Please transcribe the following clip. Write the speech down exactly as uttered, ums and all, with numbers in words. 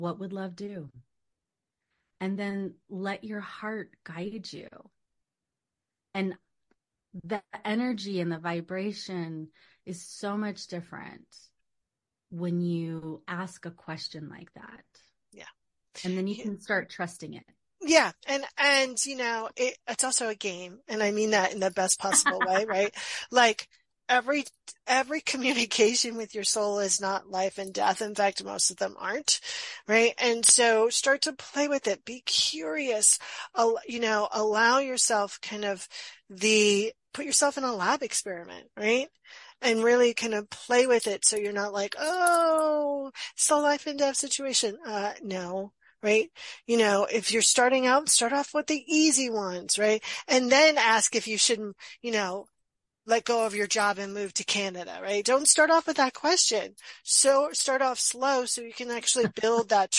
what would love do? And then let your heart guide you. And the energy and the vibration is so much different when you ask a question like that. Yeah. And then you Yeah. can start trusting it. Yeah. And, and, you know, it, it's also a game. And I mean that in the best possible way, right? Like every, every communication with your soul is not life and death. In fact, most of them aren't, right? And so start to play with it. Be curious. Al- you know, allow yourself kind of the, put yourself in a lab experiment, right? And really kind of play with it. So you're not like, oh, it's a life and death situation. Uh, no. Right? You know, if you're starting out, start off with the easy ones, right? And then ask if you shouldn't, you know, let go of your job and move to Canada, right? Don't start off with that question. So start off slow so you can actually build that